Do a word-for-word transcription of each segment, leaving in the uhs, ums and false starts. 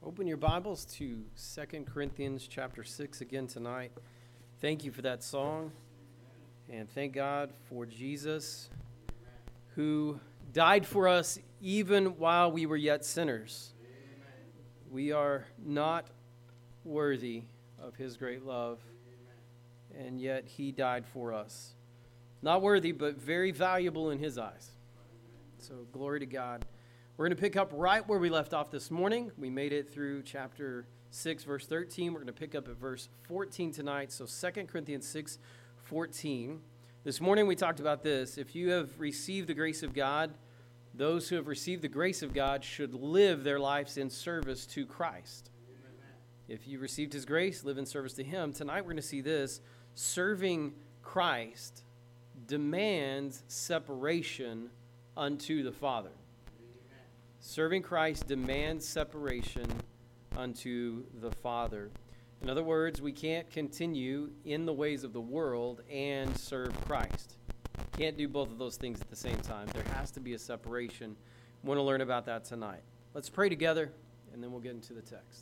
Open your Bibles to Second Corinthians chapter six again tonight. Thank you for that song, and thank God for Jesus who died for us even while we were yet sinners. We are not worthy of his great love, and yet he died for us. Not worthy, but very valuable in his eyes. So glory to God. We're going to pick up right where we left off this morning. We made it through chapter six, verse thirteen. We're going to pick up at verse fourteen tonight. So Second Corinthians six, fourteen. This morning we talked about this. If you have received the grace of God, those who have received the grace of God should live their lives in service to Christ. Amen. If you received his grace, live in service to him. Tonight we're going to see this. Serving Christ demands separation unto the Father. Serving Christ demands separation unto the Father. In other words, we can't continue in the ways of the world and serve Christ. Can't do both of those things at the same time. There has to be a separation. We want to learn about that tonight. Let's pray together, and then we'll get into the text.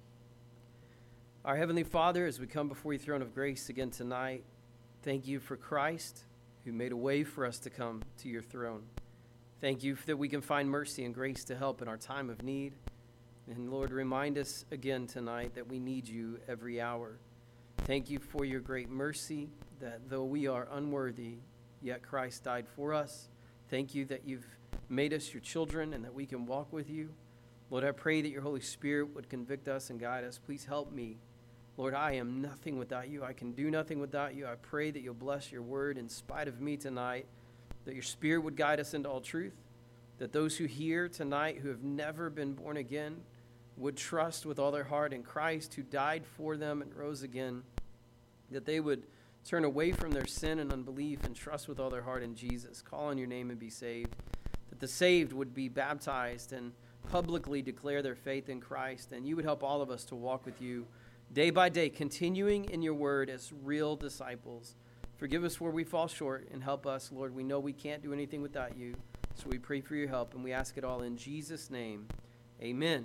Our Heavenly Father, as we come before your throne of grace again tonight, thank you for Christ, who made a way for us to come to your throne. Thank you that we can find mercy and grace to help in our time of need. And Lord, remind us again tonight that we need you every hour. Thank you for your great mercy, that though we are unworthy, yet Christ died for us. Thank you that you've made us your children and that we can walk with you. Lord, I pray that your Holy Spirit would convict us and guide us. Please help me. Lord, I am nothing without you. I can do nothing without you. I pray that you'll bless your word in spite of me tonight, that your Spirit would guide us into all truth, that those who hear tonight who have never been born again would trust with all their heart in Christ who died for them and rose again, that they would turn away from their sin and unbelief and trust with all their heart in Jesus, call on your name and be saved, that the saved would be baptized and publicly declare their faith in Christ, and you would help all of us to walk with you day by day, continuing in your word as real disciples. Forgive us where we fall short and help us, Lord. We know we can't do anything without you, so we pray for your help, and we ask it all in Jesus' name. Amen.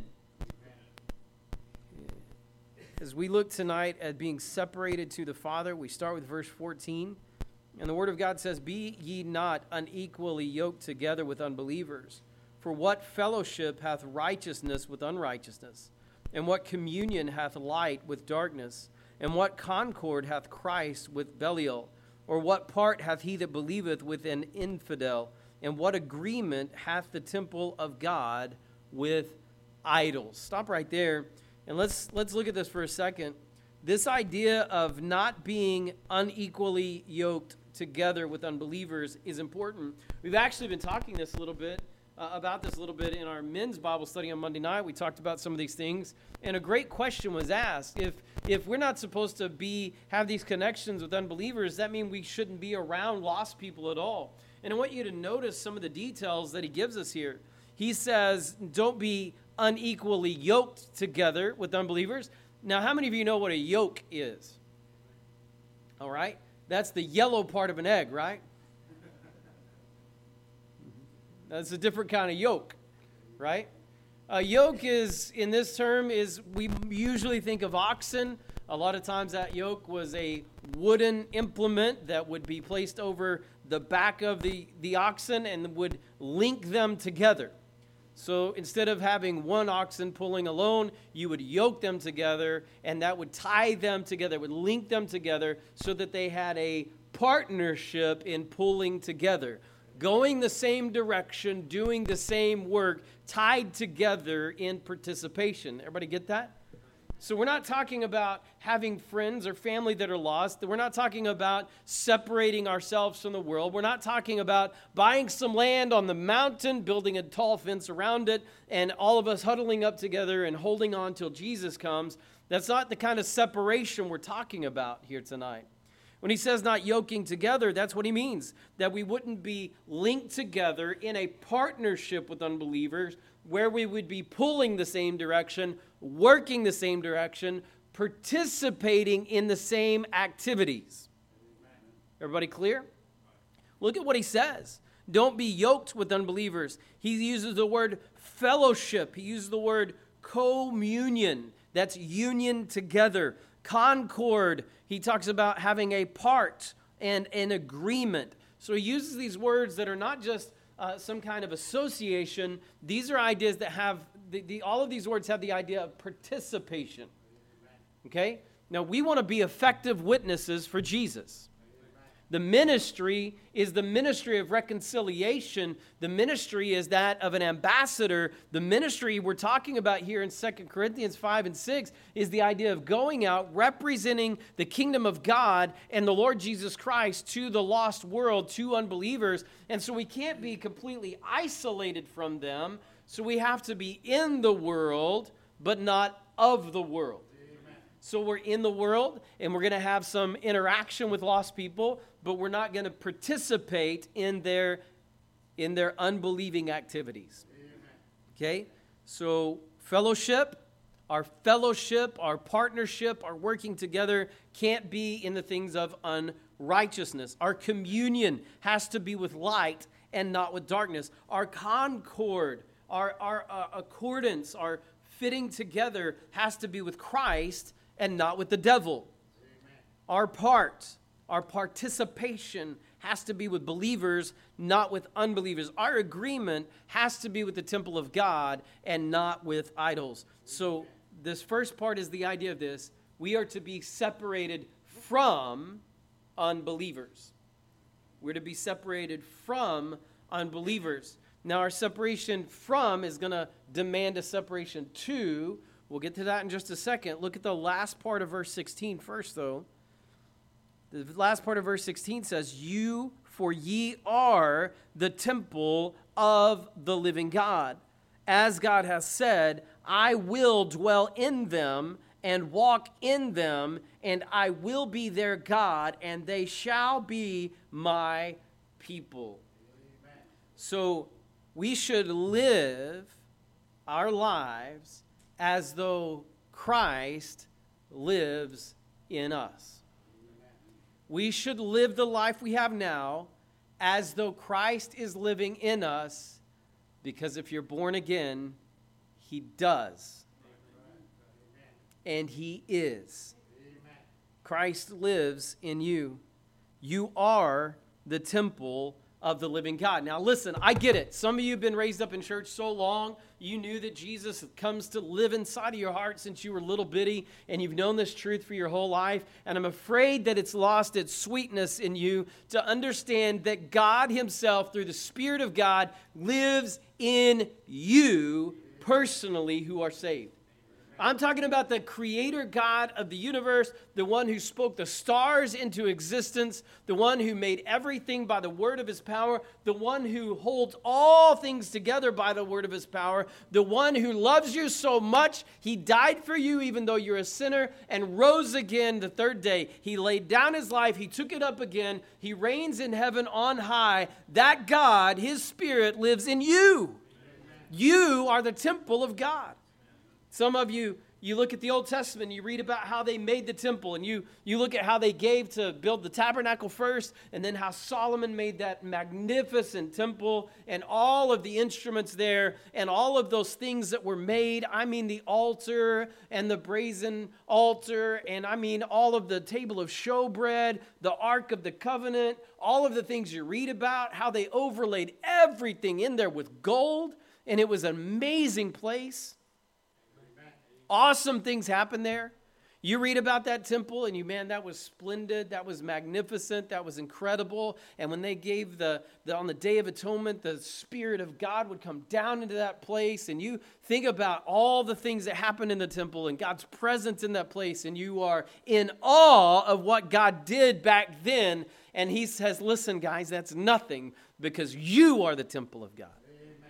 Amen. As we look tonight at being separated to the Father, we start with verse fourteen, and the Word of God says, "Be ye not unequally yoked together with unbelievers, for what fellowship hath righteousness with unrighteousness? And what communion hath light with darkness? And what concord hath Christ with Belial? Or what part hath he that believeth with an infidel? And what agreement hath the temple of God with idols?" Stop right there, and let's let's look at this for a second. This idea of not being unequally yoked together with unbelievers is important. We've actually been talking this a little bit uh, about this a little bit in our men's Bible study on Monday night. We talked about some of these things, and a great question was asked. If if we're not supposed to be have these connections with unbelievers, does that mean we shouldn't be around lost people at all? And I want you to notice some of the details that he gives us here. He says, don't be unequally yoked together with unbelievers. Now, how many of you know what a yolk is? All right? That's the yellow part of an egg, right? That's a different kind of yolk, right? A yoke is, in this term, is we usually think of oxen. A lot of times that yoke was a wooden implement that would be placed over the back of the, the oxen and would link them together. So instead of having one oxen pulling alone, you would yoke them together, and that would tie them together, would link them together so that they had a partnership in pulling together, going the same direction, doing the same work, tied together in participation. Everybody get that? So we're not talking about having friends or family that are lost. We're not talking about separating ourselves from the world. We're not talking about buying some land on the mountain, building a tall fence around it, and all of us huddling up together and holding on till Jesus comes. That's not the kind of separation we're talking about here tonight. When he says not yoking together, that's what he means, that we wouldn't be linked together in a partnership with unbelievers where we would be pulling the same direction, working the same direction, participating in the same activities. Everybody clear? Look at what he says. Don't be yoked with unbelievers. He uses the word fellowship. He uses the word communion. That's union together. Concord, he talks about having a part and an agreement. So he uses these words that are not just uh, some kind of association. These are ideas that have, the, the, all of these words have the idea of participation. Okay? Now, we want to be effective witnesses for Jesus. The ministry is the ministry of reconciliation. The ministry is that of an ambassador. The ministry we're talking about here in Second Corinthians five and six is the idea of going out, representing the kingdom of God and the Lord Jesus Christ to the lost world, to unbelievers. And so we can't be completely isolated from them. So we have to be in the world, but not of the world. So we're in the world, and we're going to have some interaction with lost people, but we're not going to participate in their, in their unbelieving activities. Okay? So fellowship, our fellowship, our partnership, our working together can't be in the things of unrighteousness. Our communion has to be with light and not with darkness. Our concord, our, our uh, accordance, our fitting together has to be with Christ and not with the devil. Amen. Our part, our participation has to be with believers, not with unbelievers. Our agreement has to be with the temple of God and not with idols. So this first part is the idea of this. We are to be separated from unbelievers. We're to be separated from unbelievers. Now, our separation from is going to demand a separation to. We'll get to that in just a second. Look at the last part of verse sixteen first, though. The last part of verse sixteen says, "You, for ye are the temple of the living God. As God has said, I will dwell in them and walk in them, and I will be their God, and they shall be my people." Amen. So we should live our lives as though Christ lives in us. Amen. We should live the life we have now as though Christ is living in us, because if you're born again, he does. Amen. And he is. Amen. Christ lives in you. You are the temple of the living God. Now listen, I get it. Some of you have been raised up in church so long, you knew that Jesus comes to live inside of your heart since you were little bitty, and you've known this truth for your whole life, and I'm afraid that it's lost its sweetness in you to understand that God himself, through the Spirit of God, lives in you personally who are saved. I'm talking about the creator God of the universe, the one who spoke the stars into existence, the one who made everything by the word of his power, the one who holds all things together by the word of his power, the one who loves you so much, he died for you even though you're a sinner and rose again the third day. He laid down his life, he took it up again, he reigns in heaven on high. That God, his Spirit, lives in you. Amen. You are the temple of God. Some of you, you look at the Old Testament, you read about how they made the temple, and you, you look at how they gave to build the tabernacle first, and then how Solomon made that magnificent temple, and all of the instruments there, and all of those things that were made. I mean the altar, and the brazen altar, and I mean all of the table of showbread, the Ark of the Covenant, all of the things you read about, how they overlaid everything in there with gold, and it was an amazing place. Awesome things happen there. You read about that temple and you, man, that was splendid. That was magnificent. That was incredible. And when they gave the, the, on the Day of Atonement, the Spirit of God would come down into that place. And you think about all the things that happened in the temple and God's presence in that place. And you are in awe of what God did back then. And he says, listen, guys, that's nothing, because you are the temple of God. Amen.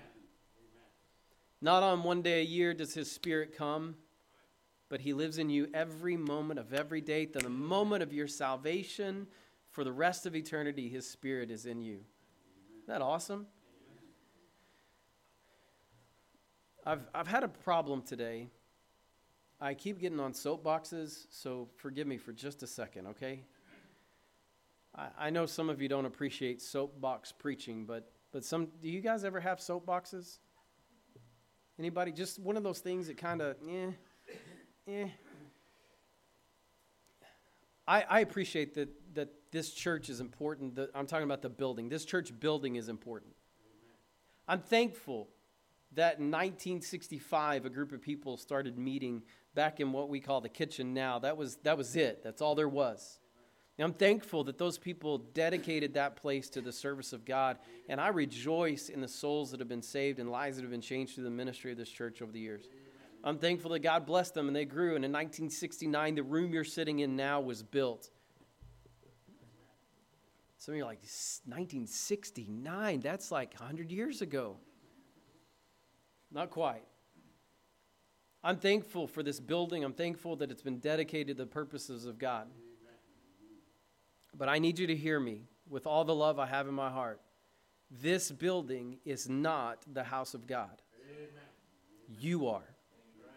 Not on one day a year does his Spirit come, but he lives in you every moment of every day. To the moment of your salvation, for the rest of eternity, his Spirit is in you. Isn't that awesome? I've I've had a problem today. I keep getting on soapboxes, so forgive me for just a second, okay? I, I know some of you don't appreciate soapbox preaching, but but some, do you guys ever have soapboxes? Anybody? Just one of those things that kind of, eh, eh. I, I appreciate that, that this church is important. That I'm talking about the building. This church building is important. I'm thankful that in nineteen sixty-five, a group of people started meeting back in what we call the kitchen now. That was, that was it. That's all there was. And I'm thankful that those people dedicated that place to the service of God. And I rejoice in the souls that have been saved and lives that have been changed through the ministry of this church over the years. I'm thankful that God blessed them and they grew. And in nineteen sixty-nine, the room you're sitting in now was built. Some of you are like, nineteen sixty-nine, that's like one hundred years ago. Not quite. I'm thankful for this building. I'm thankful that it's been dedicated to the purposes of God. But I need you to hear me with all the love I have in my heart. This building is not the house of God. Amen. You are. Amen.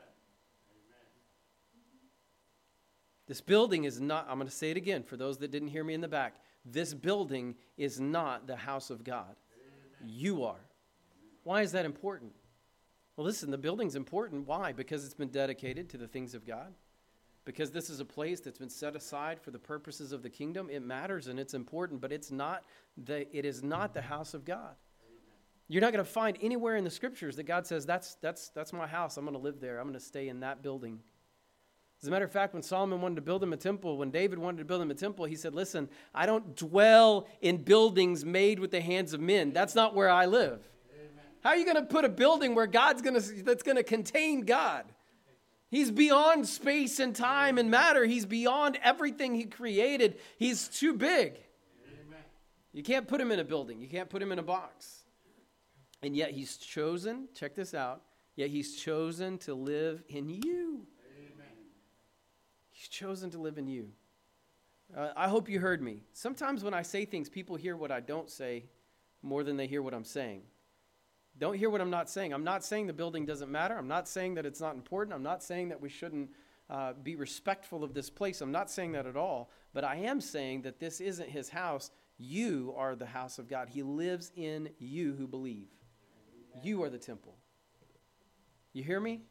This building is not, I'm going to say it again for those that didn't hear me in the back. This building is not the house of God. Amen. You are. Why is that important? Well, listen, the building's important. Why? Because it's been dedicated to the things of God. Because this is a place that's been set aside for the purposes of the kingdom. It matters and it's important, but it's not the, it is not the house of God. You're not going to find anywhere in the scriptures that God says, that's, that's, that's my house. I'm going to live there. I'm going to stay in that building. As a matter of fact, when Solomon wanted to build him a temple, when David wanted to build him a temple, he said, listen, I don't dwell in buildings made with the hands of men. That's not where I live. How are you going to put a building where God's going to, that's going to contain God? He's beyond space and time and matter. He's beyond everything he created. He's too big. Amen. You can't put him in a building. You can't put him in a box. And yet he's chosen, check this out, yet he's chosen to live in you. Amen. He's chosen to live in you. Uh, I hope you heard me. Sometimes when I say things, people hear what I don't say more than they hear what I'm saying. Don't hear what I'm not saying. I'm not saying the building doesn't matter. I'm not saying that it's not important. I'm not saying that we shouldn't uh, be respectful of this place. I'm not saying that at all. But I am saying that this isn't his house. You are the house of God. He lives in you who believe. You are the temple. You hear me?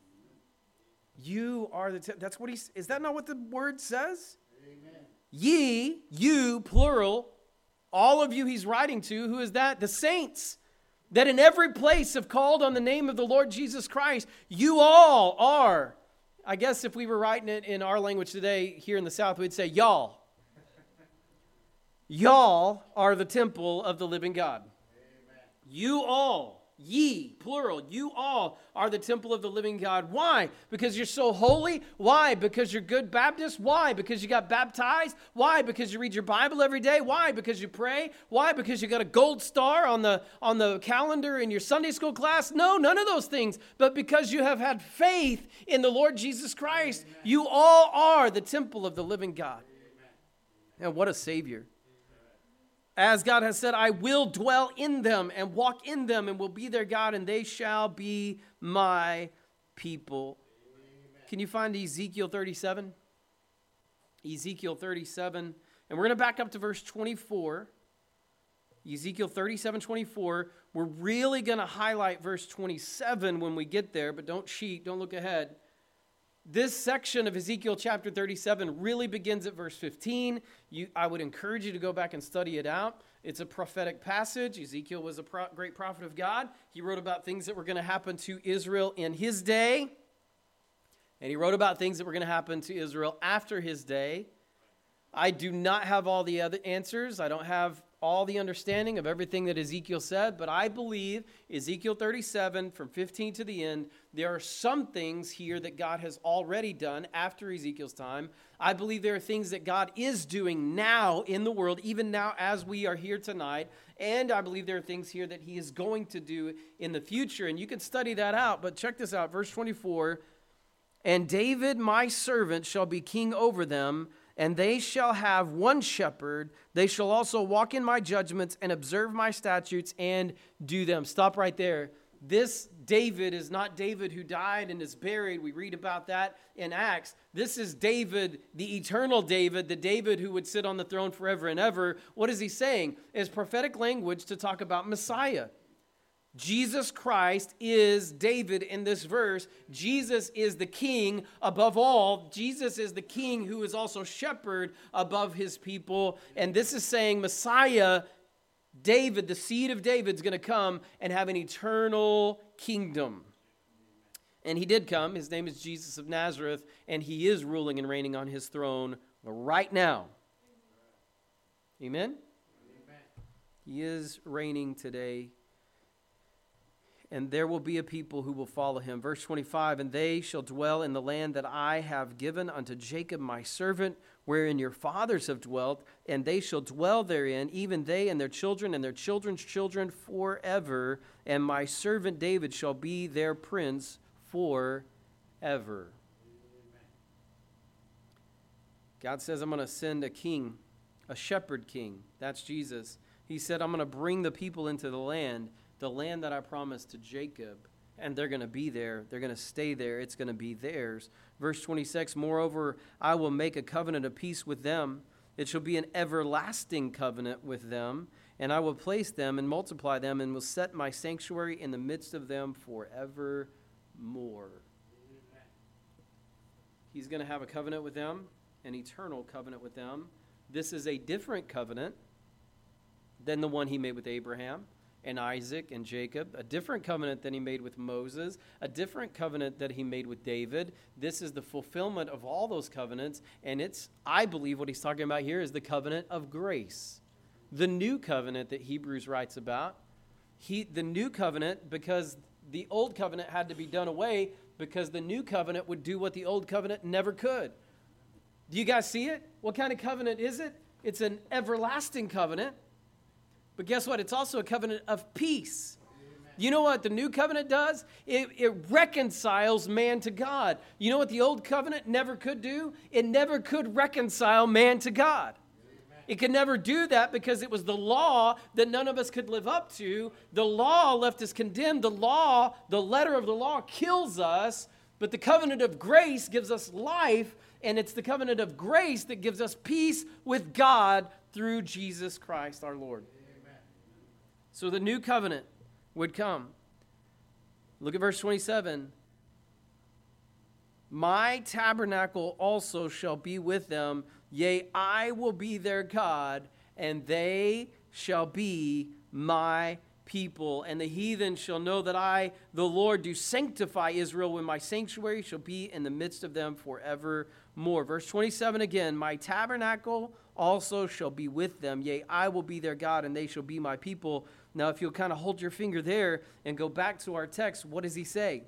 You are the temple. That's what he. Is that not what the word says? Amen. Ye, you, plural, all of you he's writing to. Who is that? The saints. That in every place have called on the name of the Lord Jesus Christ, you all are. I guess if we were writing it in our language today here in the South, we'd say y'all. Y'all are the temple of the living God. Amen. You all, ye, plural, you all are the temple of the living God. Why? Because you're so holy? Why? Because you're good Baptist? Why? Because you got baptized? Why? Because you read your Bible every day? Why? Because you pray? Why? Because you got a gold star on the on the calendar in your Sunday school class? No, none of those things. But because you have had faith in the Lord Jesus Christ, amen, you all are the temple of the living God. Amen. And what a Savior. As God has said, I will dwell in them and walk in them and will be their God, and they shall be my people. Amen. Can you find Ezekiel thirty-seven? Ezekiel thirty-seven. And we're going to back up to verse twenty-four. Ezekiel thirty-seven, twenty-four. We're really going to highlight verse twenty-seven when we get there, but don't cheat, don't look ahead. This section of Ezekiel chapter thirty-seven really begins at verse fifteen. You, I would encourage you to go back and study it out. It's a prophetic passage. Ezekiel was a pro- great prophet of God. He wrote about things that were going to happen to Israel in his day. And he wrote about things that were going to happen to Israel after his day. I do not have all the other answers. I don't have all the understanding of everything that Ezekiel said, but I believe Ezekiel thirty-seven, from fifteen to the end, there are some things here that God has already done after Ezekiel's time. I believe there are things that God is doing now in the world, even now as we are here tonight, and I believe there are things here that he is going to do in the future, and you can study that out, but check this out, verse twenty-four, and David my servant shall be king over them, and they shall have one shepherd. They shall also walk in my judgments and observe my statutes and do them. Stop right there. This David is not David who died and is buried. We read about that in Acts. This is David, the eternal David, the David who would sit on the throne forever and ever. What is he saying? It's prophetic language to talk about Messiah. Jesus Christ is David in this verse. Jesus is the king above all. Jesus is the king who is also shepherd above his people. And this is saying Messiah, David, the seed of David, is going to come and have an eternal kingdom. And he did come. His name is Jesus of Nazareth, and he is ruling and reigning on his throne right now. Amen? Amen. He is reigning today. And there will be a people who will follow him. Verse twenty-five, and they shall dwell in the land that I have given unto Jacob my servant, wherein your fathers have dwelt, and they shall dwell therein, even they and their children and their children's children forever, and my servant David shall be their prince forever. God says, I'm going to send a king, a shepherd king. That's Jesus. He said, I'm going to bring the people into the land, the land that I promised to Jacob, and they're going to be there. They're going to stay there. It's going to be theirs. Verse twenty-six, moreover, I will make a covenant of peace with them. It shall be an everlasting covenant with them, and I will place them and multiply them, and will set my sanctuary in the midst of them forevermore. He's going to have a covenant with them, an eternal covenant with them. This is a different covenant than the one he made with Abraham and Isaac and Jacob, a different covenant than he made with Moses, a different covenant that he made with David. This is the fulfillment of all those covenants, and it's, I believe what he's talking about here is the covenant of grace. The new covenant that Hebrews writes about, he, the new covenant, because the old covenant had to be done away, because the new covenant would do what the old covenant never could. Do you guys see it? What kind of covenant is it? It's an everlasting covenant. But guess what? It's also a covenant of peace. Amen. You know what the new covenant does? It, it reconciles man to God. You know what the old covenant never could do? It never could reconcile man to God. Amen. It could never do that because it was the law that none of us could live up to. The law left us condemned. The law, the letter of the law kills us, but the covenant of grace gives us life, and it's the covenant of grace that gives us peace with God through Jesus Christ our Lord. So the new covenant would come. Look at verse twenty-seven. My tabernacle also shall be with them, yea, I will be their God, and they shall be my people. And the heathen shall know that I, the Lord, do sanctify Israel, when my sanctuary shall be in the midst of them forevermore. Verse twenty-seven again, my tabernacle also shall be with them, yea, I will be their God, and they shall be my people. Now, if you'll kind of hold your finger there and go back to our text, what does he say?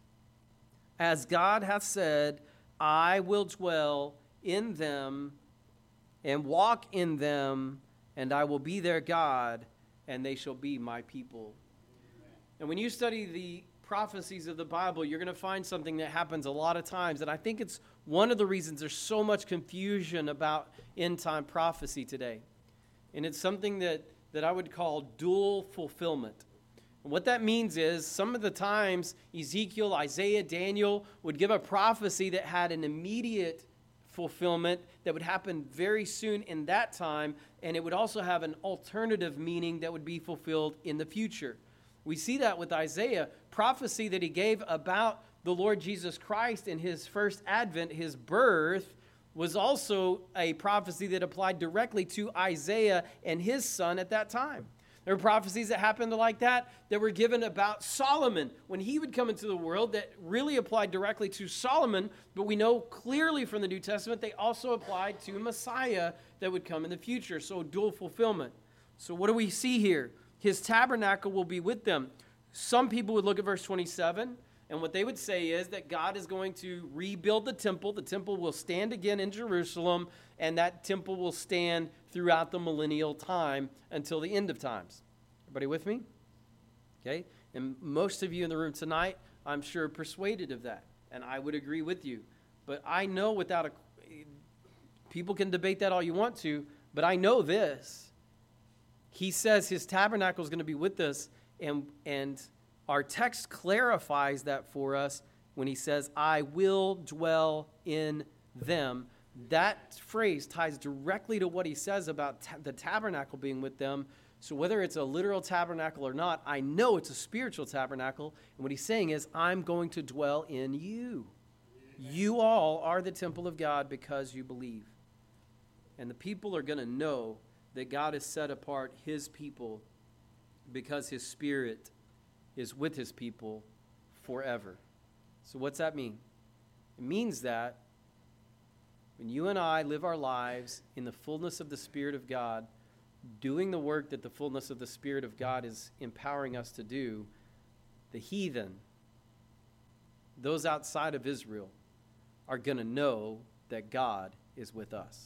As God hath said, I will dwell in them and walk in them, and I will be their God, and they shall be my people. And when you study the prophecies of the Bible, you're going to find something that happens a lot of times, and I think it's one of the reasons there's so much confusion about end-time prophecy today. And it's something that that I would call dual fulfillment. And what that means is some of the times Ezekiel, Isaiah, Daniel would give a prophecy that had an immediate fulfillment that would happen very soon in that time, and it would also have an alternative meaning that would be fulfilled in the future. We see that with Isaiah, prophecy that he gave about the Lord Jesus Christ in his first advent, his birth, was also a prophecy that applied directly to Isaiah and his son at that time. There were prophecies that happened like that that were given about Solomon when he would come into the world that really applied directly to Solomon, but we know clearly from the New Testament they also applied to Messiah that would come in the future, so dual fulfillment. So what do we see here? His tabernacle will be with them. Some people would look at verse twenty-seven, and what they would say is that God is going to rebuild the temple. The temple will stand again in Jerusalem, and that temple will stand throughout the millennial time until the end of times. Everybody with me? Okay? And most of you in the room tonight, I'm sure, are persuaded of that, and I would agree with you. But I know without a... People can debate that all you want to, but I know this. He says his tabernacle is going to be with us, and and... Our text clarifies that for us when he says, I will dwell in them. That phrase ties directly to what he says about ta- the tabernacle being with them. So whether it's a literal tabernacle or not, I know it's a spiritual tabernacle. And what he's saying is, I'm going to dwell in you. You all are the temple of God because you believe. And the people are going to know that God has set apart his people because his Spirit is with his people forever. So what's that mean? It means that when you and I live our lives in the fullness of the Spirit of God, doing the work that the fullness of the Spirit of God is empowering us to do, the heathen, those outside of Israel, are going to know that God is with us.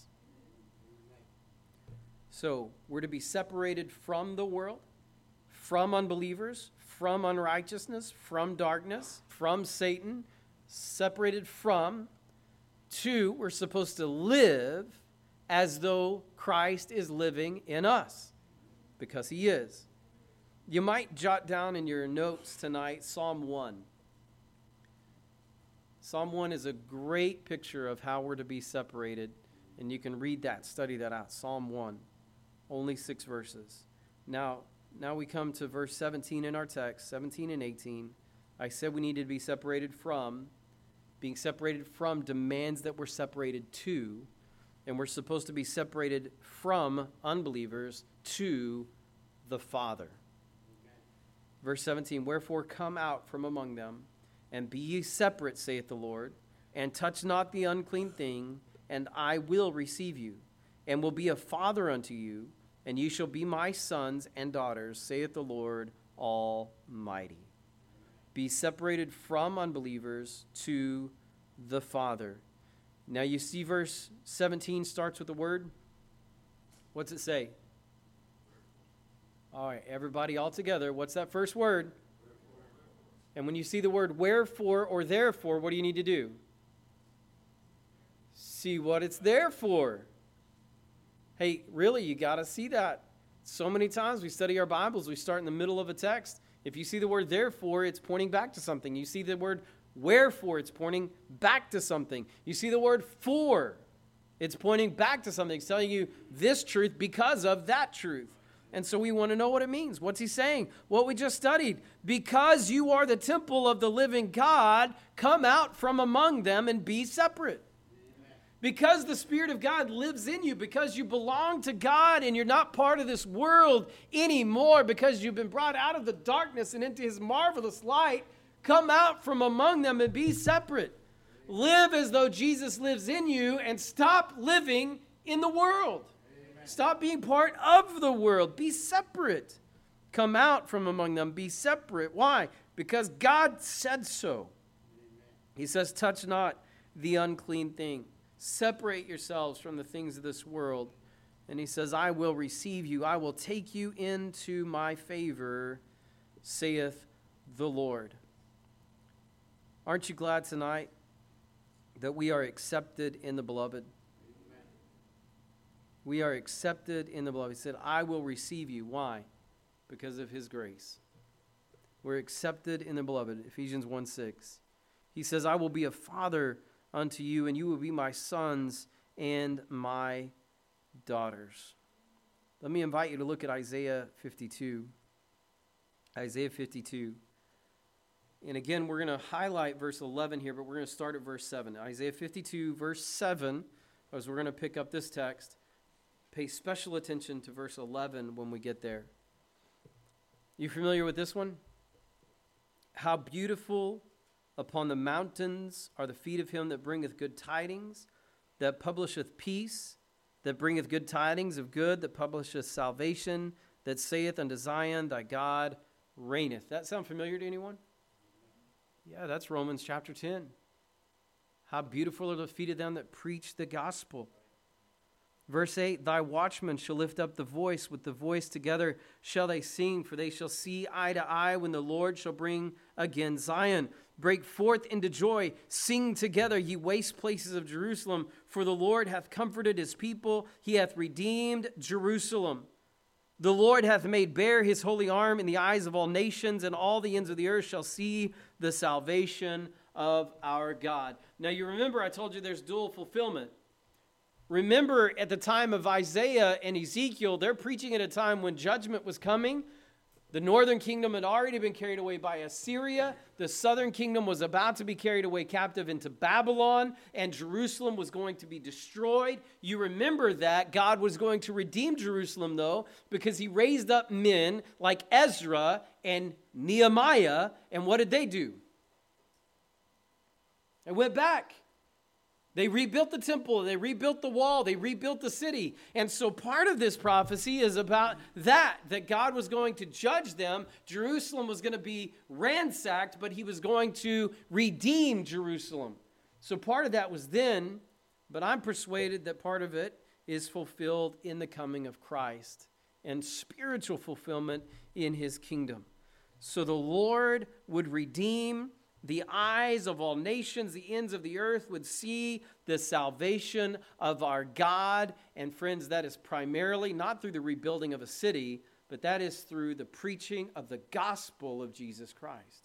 So we're to be separated from the world, from unbelievers, from unrighteousness, from darkness, from Satan, separated from. Two, we're supposed to live as though Christ is living in us, because he is. You might jot down in your notes tonight Psalm one. Psalm one is a great picture of how we're to be separated, and you can read that, study that out. Psalm one, only six verses. Now, now we come to verse seventeen in our text, seventeen and eighteen. I said we needed to be separated from. Being separated from demands that we're separated to, and we're supposed to be separated from unbelievers to the Father. Verse seventeen, wherefore come out from among them, and be ye separate, saith the Lord, and touch not the unclean thing, and I will receive you, and will be a father unto you, and ye shall be my sons and daughters, saith the Lord Almighty. Be separated from unbelievers to the Father. Now you see verse seventeen starts with a word. What's it say? All right, everybody all together. What's that first word? And when you see the word wherefore or therefore, what do you need to do? See what it's there for. Hey, really, you got to see that. So many times we study our Bibles, we start in the middle of a text. If you see the word therefore, it's pointing back to something. You see the word wherefore, it's pointing back to something. You see the word for, it's pointing back to something. It's telling you this truth because of that truth. And so we want to know what it means. What's he saying? What we just studied. Because you are the temple of the living God, come out from among them and be separate. Because the Spirit of God lives in you, because you belong to God and you're not part of this world anymore, because you've been brought out of the darkness and into his marvelous light, come out from among them and be separate. Live as though Jesus lives in you and stop living in the world. Amen. Stop being part of the world. Be separate. Come out from among them. Be separate. Why? Because God said so. Amen. He says, touch not the unclean thing. Separate yourselves from the things of this world. And he says, I will receive you. I will take you into my favor, saith the Lord. Aren't you glad tonight that we are accepted in the beloved? Amen. We are accepted in the beloved. He said, I will receive you. Why? Because of his grace. We're accepted in the beloved. Ephesians one six. He says, I will be a father unto you, and you will be my sons and my daughters. Let me invite you to look at Isaiah fifty-two. Isaiah fifty-two. And again, we're going to highlight verse eleven here, but we're going to start at verse seven. Isaiah fifty-two, verse seven, as we're going to pick up this text. Pay special attention to verse eleven when we get there. You familiar with this one? How beautiful upon the mountains are the feet of him that bringeth good tidings, that publisheth peace, that bringeth good tidings of good, that publisheth salvation, that saith unto Zion, thy God reigneth. That sound familiar to anyone? Yeah, that's Romans chapter ten. How beautiful are the feet of them that preach the gospel. Verse eight, thy watchmen shall lift up the voice, with the voice together shall they sing, for they shall see eye to eye when the Lord shall bring again Zion. Break forth into joy, sing together, ye waste places of Jerusalem, for the Lord hath comforted his people, he hath redeemed Jerusalem. The Lord hath made bare his holy arm in the eyes of all nations, and all the ends of the earth shall see the salvation of our God. Now you remember I told you there's dual fulfillment. Remember, at the time of Isaiah and Ezekiel, they're preaching at a time when judgment was coming. The northern kingdom had already been carried away by Assyria. The southern kingdom was about to be carried away captive into Babylon, and Jerusalem was going to be destroyed. You remember that God was going to redeem Jerusalem, though, because he raised up men like Ezra and Nehemiah, and what did they do? They went back. They rebuilt the temple, they rebuilt the wall, they rebuilt the city. And so part of this prophecy is about that, that God was going to judge them. Jerusalem was going to be ransacked, but he was going to redeem Jerusalem. So part of that was then, but I'm persuaded that part of it is fulfilled in the coming of Christ and spiritual fulfillment in his kingdom. So the Lord would redeem the eyes of all nations, the ends of the earth would see the salvation of our God. And friends, that is primarily not through the rebuilding of a city, but that is through the preaching of the gospel of Jesus Christ.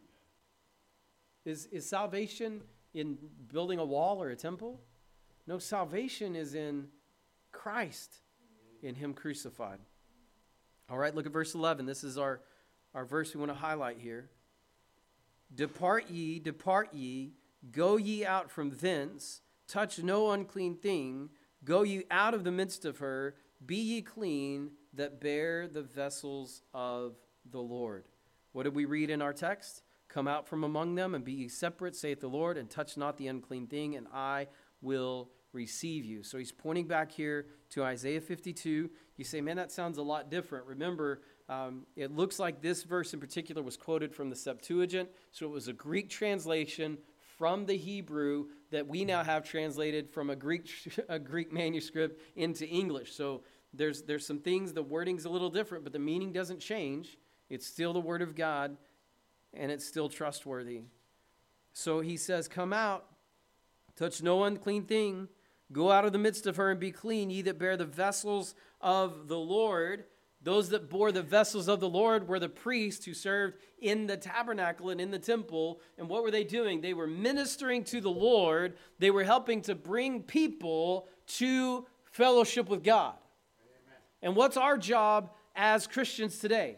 Is, is salvation in building a wall or a temple? No, salvation is in Christ, in him crucified. All right, look at verse eleven. This is our, our verse we want to highlight here. Depart ye, depart ye, go ye out from thence, touch no unclean thing, go ye out of the midst of her, be ye clean, that bear the vessels of the Lord. What did we read in our text? Come out from among them, and be ye separate, saith the Lord, and touch not the unclean thing, and I will receive you. So he's pointing back here to Isaiah fifty-two. You say, man, that sounds a lot different. Remember, Um, it looks like this verse in particular was quoted from the Septuagint, so it was a Greek translation from the Hebrew that we now have translated from a Greek a Greek manuscript into English. So there's there's some things, the wording's a little different, but the meaning doesn't change. It's still the Word of God, and it's still trustworthy. So he says, come out, touch no unclean thing, go out of the midst of her and be clean, ye that bear the vessels of the Lord. Those that bore the vessels of the Lord were the priests who served in the tabernacle and in the temple. And what were they doing? They were ministering to the Lord. They were helping to bring people to fellowship with God. Amen. And what's our job as Christians today?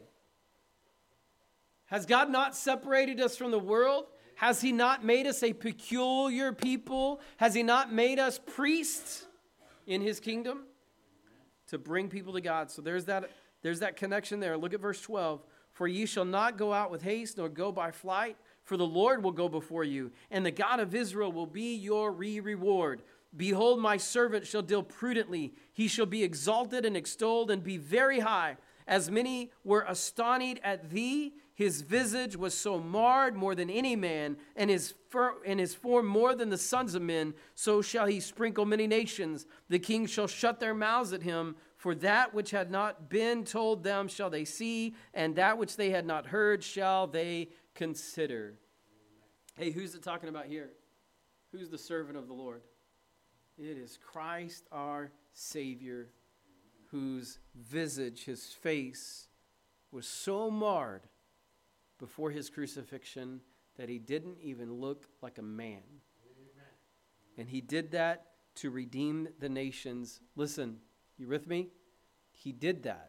Has God not separated us from the world? Has he not made us a peculiar people? Has he not made us priests in his kingdom to bring people to God? So there's that. There's that connection there. Look at verse twelve. For ye shall not go out with haste, nor go by flight, for the Lord will go before you, and the God of Israel will be your re-reward. Behold, my servant shall deal prudently. He shall be exalted and extolled, and be very high. As many were astonished at thee, his visage was so marred more than any man, and his, fir- and his form more than the sons of men. So shall he sprinkle many nations. The kings shall shut their mouths at him. For that which had not been told them shall they see, and that which they had not heard shall they consider. Hey, who's it talking about here? Who's the servant of the Lord? It is Christ our Savior, whose visage, his face, was so marred before his crucifixion that he didn't even look like a man. Amen. And he did that to redeem the nations. Listen, you with me? He did that.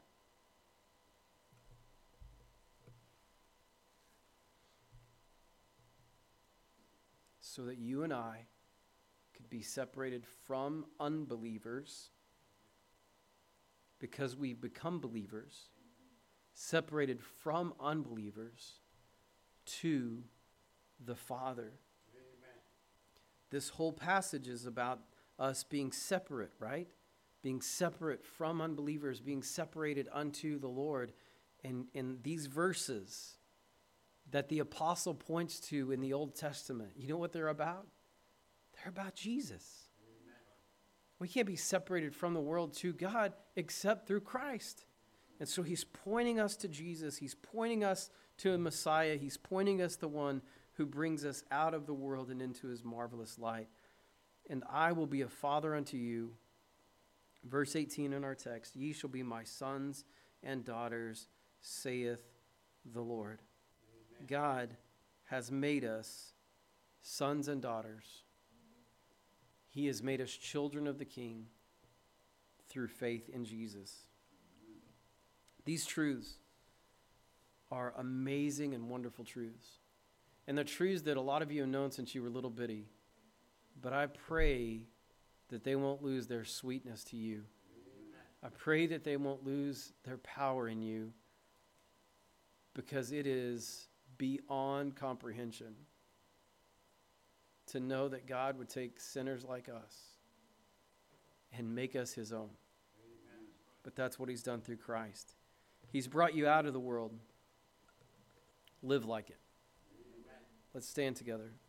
So that you and I could be separated from unbelievers because we've become believers, separated from unbelievers to the Father. Amen. This whole passage is about us being separate, right? Being separate from unbelievers, being separated unto the Lord. And in these verses that the apostle points to in the Old Testament, you know what they're about? They're about Jesus. Amen. We can't be separated from the world to God except through Christ. And so he's pointing us to Jesus. He's pointing us to a Messiah. He's pointing us the one who brings us out of the world and into his marvelous light. And I will be a father unto you. Verse eighteen in our text, ye shall be my sons and daughters, saith the Lord. Amen. God has made us sons and daughters. He has made us children of the King through faith in Jesus. These truths are amazing and wonderful truths. And they're truths that a lot of you have known since you were little bitty. But I pray that they won't lose their sweetness to you. I pray that they won't lose their power in you, because it is beyond comprehension to know that God would take sinners like us and make us his own. But that's what he's done through Christ. He's brought you out of the world. Live like it. Let's stand together.